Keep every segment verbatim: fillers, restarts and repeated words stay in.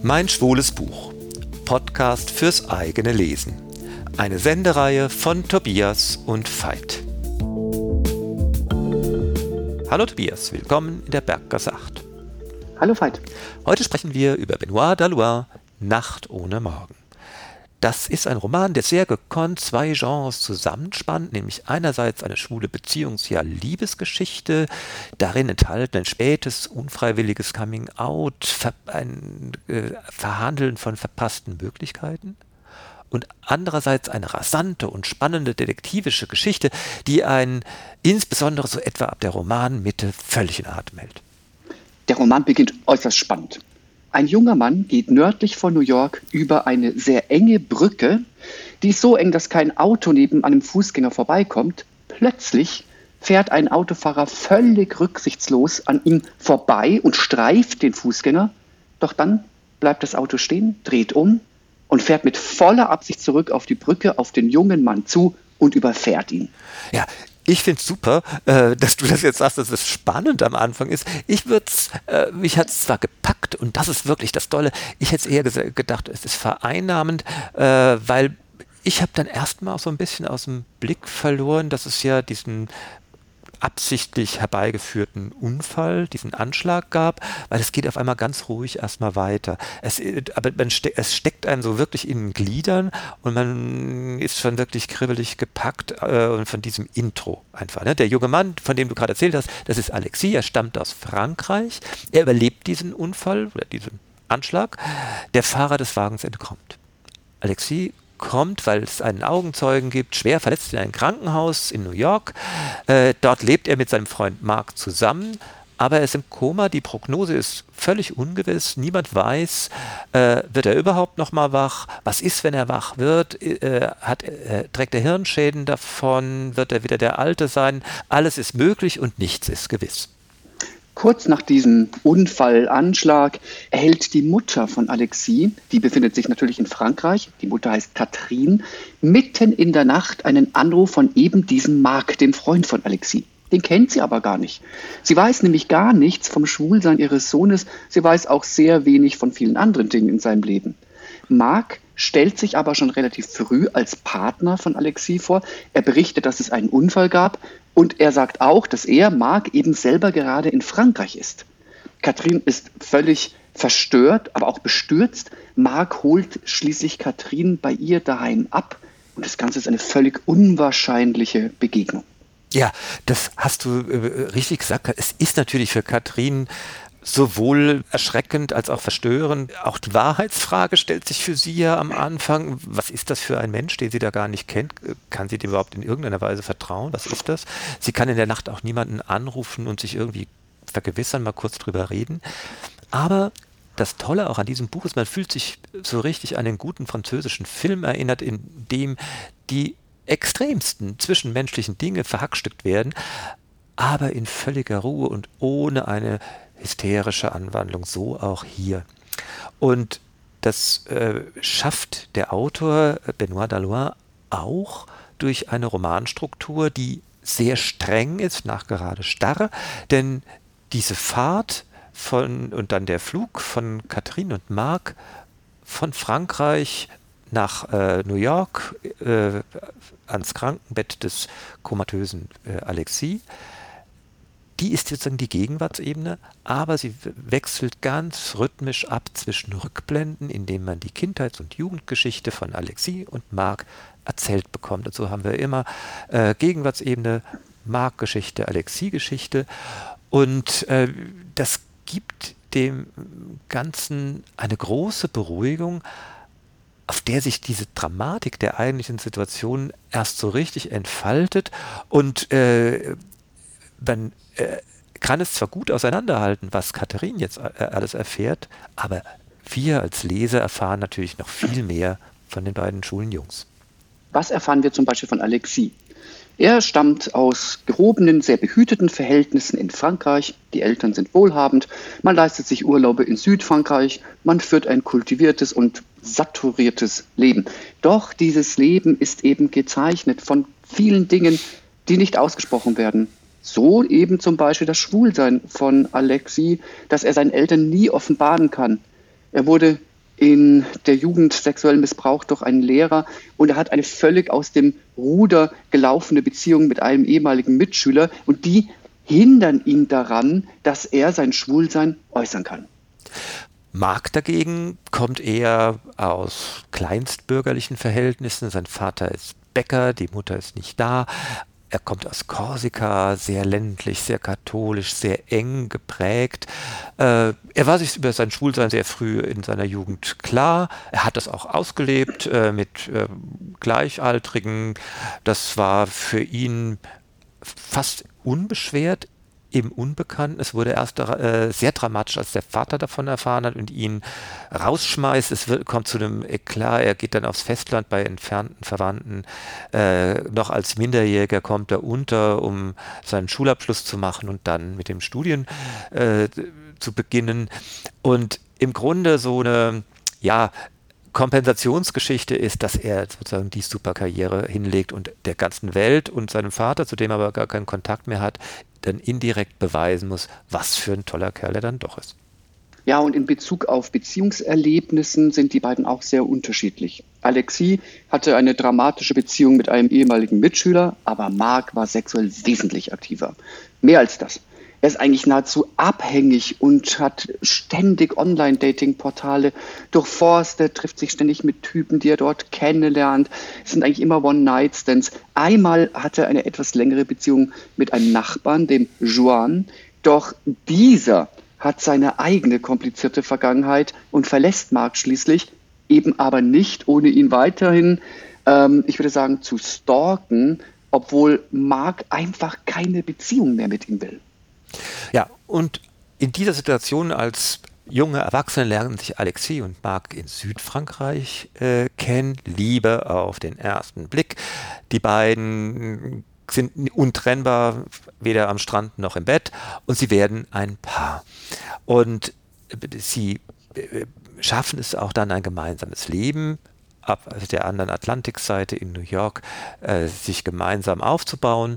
Mein schwules Buch. Podcast fürs eigene Lesen. Eine Sendereihe von Tobias und Veit. Hallo Tobias, willkommen in der Berggasse acht. Hallo Veit. Heute sprechen wir über Benoît Dallois, Nacht ohne Morgen. Das ist ein Roman, der sehr gekonnt zwei Genres zusammenspannt, nämlich einerseits eine schwule Beziehungs-, ja Liebesgeschichte, darin enthalten ein spätes, unfreiwilliges Coming-out, ein äh, Verhandeln von verpassten Möglichkeiten, und andererseits eine rasante und spannende detektivische Geschichte, die einen insbesondere so etwa ab der Romanmitte völlig in Atem hält. Der Roman beginnt äußerst spannend. Ein junger Mann geht nördlich von New York über eine sehr enge Brücke, die ist so eng, dass kein Auto neben einem Fußgänger vorbeikommt. Plötzlich fährt ein Autofahrer völlig rücksichtslos an ihm vorbei und streift den Fußgänger. Doch dann bleibt das Auto stehen, dreht um und fährt mit voller Absicht zurück auf die Brücke, auf den jungen Mann zu und überfährt ihn. Ja, ich finde es super, äh, dass du das jetzt sagst, dass es spannend am Anfang ist. Ich würde es, äh, mich hat es zwar gepackt und das ist wirklich das Tolle, ich hätte es eher ges- gedacht, es ist vereinnahmend, äh, weil ich habe dann erstmal so ein bisschen aus dem Blick verloren, dass es ja diesen absichtlich herbeigeführten Unfall, diesen Anschlag gab, weil es geht auf einmal ganz ruhig erstmal weiter. Es, aber man ste- es steckt einen so wirklich in den Gliedern und man ist schon wirklich kribbelig gepackt äh, und von diesem Intro einfach. Ne? Der junge Mann, von dem du gerade erzählt hast, das ist Alexis, er stammt aus Frankreich, er überlebt diesen Unfall oder diesen Anschlag, der Fahrer des Wagens entkommt. Alexis kommt, weil es einen Augenzeugen gibt, schwer verletzt in ein Krankenhaus in New York. Äh, dort lebt er mit seinem Freund Mark zusammen, aber er ist im Koma, die Prognose ist völlig ungewiss, niemand weiß, äh, wird er überhaupt noch mal wach, was ist, wenn er wach wird, äh, hat, äh, trägt er Hirnschäden davon, wird er wieder der Alte sein, alles ist möglich und nichts ist gewiss. Kurz nach diesem Unfallanschlag erhält die Mutter von Alexis, die befindet sich natürlich in Frankreich, die Mutter heißt Catherine, mitten in der Nacht einen Anruf von eben diesem Mark, dem Freund von Alexis. Den kennt sie aber gar nicht. Sie weiß nämlich gar nichts vom Schwulsein ihres Sohnes, sie weiß auch sehr wenig von vielen anderen Dingen in seinem Leben. Mark stellt sich aber schon relativ früh als Partner von Alexis vor. Er berichtet, dass es einen Unfall gab und er sagt auch, dass er, Mark, eben selber gerade in Frankreich ist. Catherine ist völlig verstört, aber auch bestürzt. Mark holt schließlich Catherine bei ihr daheim ab und das Ganze ist eine völlig unwahrscheinliche Begegnung. Ja, das hast du äh, richtig gesagt. Es ist natürlich für Catherine sowohl erschreckend als auch verstörend. Auch die Wahrheitsfrage stellt sich für sie ja am Anfang. Was ist das für ein Mensch, den sie da gar nicht kennt? Kann sie dem überhaupt in irgendeiner Weise vertrauen? Was ist das? Sie kann in der Nacht auch niemanden anrufen und sich irgendwie vergewissern, mal kurz drüber reden. Aber das Tolle auch an diesem Buch ist, man fühlt sich so richtig an den guten französischen Film erinnert, in dem die extremsten zwischenmenschlichen Dinge verhackstückt werden, aber in völliger Ruhe und ohne eine hysterische Anwandlung, so auch hier. Und das äh, schafft der Autor Benoît Dallois auch durch eine Romanstruktur, die sehr streng ist, nachgerade starr, denn diese Fahrt von und dann der Flug von Catherine und Mark von Frankreich nach äh, New York äh, ans Krankenbett des komatösen äh, Alexis, die ist sozusagen die Gegenwartsebene, aber sie wechselt ganz rhythmisch ab zwischen Rückblenden, indem man die Kindheits- und Jugendgeschichte von Alexis und Mark erzählt bekommt. Und so haben wir immer äh, Gegenwartsebene, Mark-Geschichte, Alexis-Geschichte. Und äh, das gibt dem Ganzen eine große Beruhigung, auf der sich diese Dramatik der eigentlichen Situation erst so richtig entfaltet und äh, man äh, kann es zwar gut auseinanderhalten, was Catherine jetzt äh, alles erfährt, aber wir als Leser erfahren natürlich noch viel mehr von den beiden schwulen Jungs. Was erfahren wir zum Beispiel von Alexis? Er stammt aus gehobenen, sehr behüteten Verhältnissen in Frankreich. Die Eltern sind wohlhabend, man leistet sich Urlaube in Südfrankreich, man führt ein kultiviertes und saturiertes Leben. Doch dieses Leben ist eben gezeichnet von vielen Dingen, die nicht ausgesprochen werden. So eben zum Beispiel das Schwulsein von Alexis, das er seinen Eltern nie offenbaren kann. Er wurde in der Jugend sexuell missbraucht durch einen Lehrer und er hat eine völlig aus dem Ruder gelaufene Beziehung mit einem ehemaligen Mitschüler und die hindern ihn daran, dass er sein Schwulsein äußern kann. Mark dagegen kommt eher aus kleinstbürgerlichen Verhältnissen. Sein Vater ist Bäcker, die Mutter ist nicht da. Er kommt aus Korsika, sehr ländlich, sehr katholisch, sehr eng geprägt. Äh, er war sich über sein Schwulsein sehr früh in seiner Jugend klar. Er hat das auch ausgelebt äh, mit äh, Gleichaltrigen. Das war für ihn fast unbeschwert im Unbekannten. Es wurde erst äh, sehr dramatisch, als der Vater davon erfahren hat und ihn rausschmeißt. Es wird, kommt zu einem Eklat. Er geht dann aufs Festland bei entfernten Verwandten. Äh, noch als Minderjähriger kommt er unter, um seinen Schulabschluss zu machen und dann mit dem Studien äh, zu beginnen. Und im Grunde so eine, ja, Kompensationsgeschichte ist, dass er sozusagen die Superkarriere hinlegt und der ganzen Welt und seinem Vater, zu dem er aber gar keinen Kontakt mehr hat, dann indirekt beweisen muss, was für ein toller Kerl er dann doch ist. Ja, und in Bezug auf Beziehungserlebnissen sind die beiden auch sehr unterschiedlich. Alexis hatte eine dramatische Beziehung mit einem ehemaligen Mitschüler, aber Mark war sexuell wesentlich aktiver. Mehr als das. Er ist eigentlich nahezu abhängig und hat ständig Online-Dating-Portale durchforstet, trifft sich ständig mit Typen, die er dort kennenlernt. Es sind eigentlich immer One-Night-Stands. Einmal hatte er eine etwas längere Beziehung mit einem Nachbarn, dem Juan. Doch dieser hat seine eigene komplizierte Vergangenheit und verlässt Mark schließlich, eben aber nicht, ohne ihn weiterhin, ähm, ich würde sagen, zu stalken, obwohl Mark einfach keine Beziehung mehr mit ihm will. Ja, und in dieser Situation als junge Erwachsene lernen sich Alexis und Mark in Südfrankreich äh, kennen, Liebe auf den ersten Blick. Die beiden sind untrennbar, weder am Strand noch im Bett, und sie werden ein Paar. Und sie äh, schaffen es auch dann, ein gemeinsames Leben ab der anderen Atlantikseite in New York äh, sich gemeinsam aufzubauen.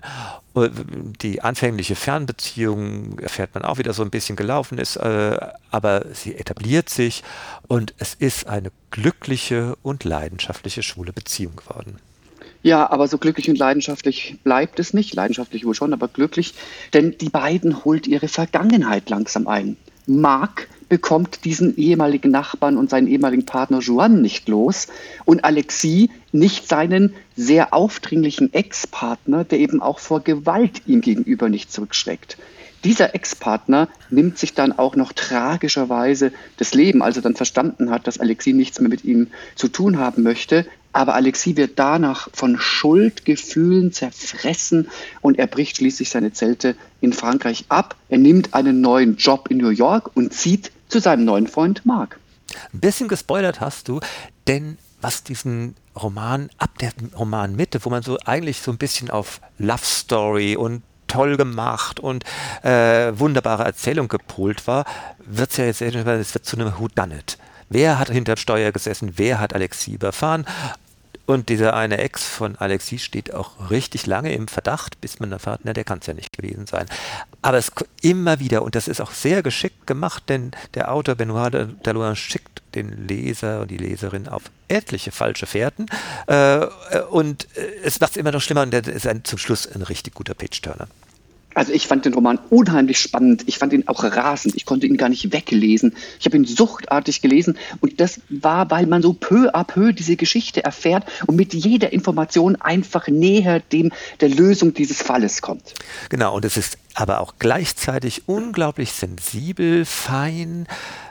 Die anfängliche Fernbeziehung, erfährt man auch wieder, so ein bisschen gelaufen ist, äh, aber sie etabliert sich und es ist eine glückliche und leidenschaftliche schwule Beziehung geworden. Ja, aber so glücklich und leidenschaftlich bleibt es nicht. Leidenschaftlich wohl schon, aber glücklich. Denn die beiden holt ihre Vergangenheit langsam ein. Mark bekommt diesen ehemaligen Nachbarn und seinen ehemaligen Partner Juan nicht los und Alexis nicht seinen sehr aufdringlichen Ex-Partner, der eben auch vor Gewalt ihm gegenüber nicht zurückschreckt. Dieser Ex-Partner nimmt sich dann auch noch tragischerweise das Leben, als er dann verstanden hat, dass Alexis nichts mehr mit ihm zu tun haben möchte. Aber Alexis wird danach von Schuldgefühlen zerfressen und er bricht schließlich seine Zelte in Frankreich ab. Er nimmt einen neuen Job in New York und zieht zu seinem neuen Freund Mark. Ein bisschen gespoilert hast du, denn was diesen Roman ab der Romanmitte, wo man so eigentlich so ein bisschen auf Love Story und toll gemacht und äh, wunderbare Erzählung gepolt war, wird es ja jetzt, es wird zu einem Whodunit. Wer hat hinter dem Steuer gesessen? Wer hat Alexis überfahren? Und dieser eine Ex von Alexis steht auch richtig lange im Verdacht, bis man erfährt, na, der kann es ja nicht gewesen sein. Aber es immer wieder, und das ist auch sehr geschickt gemacht, denn der Autor Benoit Dallouin schickt den Leser und die Leserin auf etliche falsche Fährten. Äh, und es macht es immer noch schlimmer und der ist ein, zum Schluss ein richtig guter Page-Turner. Also ich fand den Roman unheimlich spannend. Ich fand ihn auch rasend. Ich konnte ihn gar nicht weglesen. Ich habe ihn suchtartig gelesen und das war, weil man so peu à peu diese Geschichte erfährt und mit jeder Information einfach näher dem der Lösung dieses Falles kommt. Genau, und es ist aber auch gleichzeitig unglaublich sensibel, fein,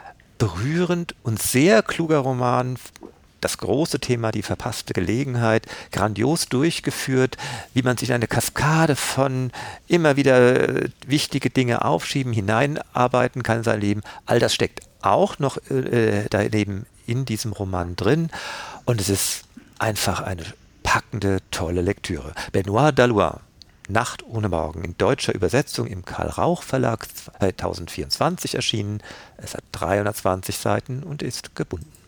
berührend und sehr kluger Roman. Das große Thema, die verpasste Gelegenheit, grandios durchgeführt, wie man sich in eine Kaskade von immer wieder wichtige Dinge aufschieben, hineinarbeiten kann in sein Leben. All das steckt auch noch äh, daneben in diesem Roman drin und es ist einfach eine packende, tolle Lektüre. Benoit Dallouin, Nacht ohne Morgen, in deutscher Übersetzung im Karl Rauch Verlag zweitausendvierundzwanzig erschienen. Es hat dreihundertzwanzig Seiten und ist gebunden.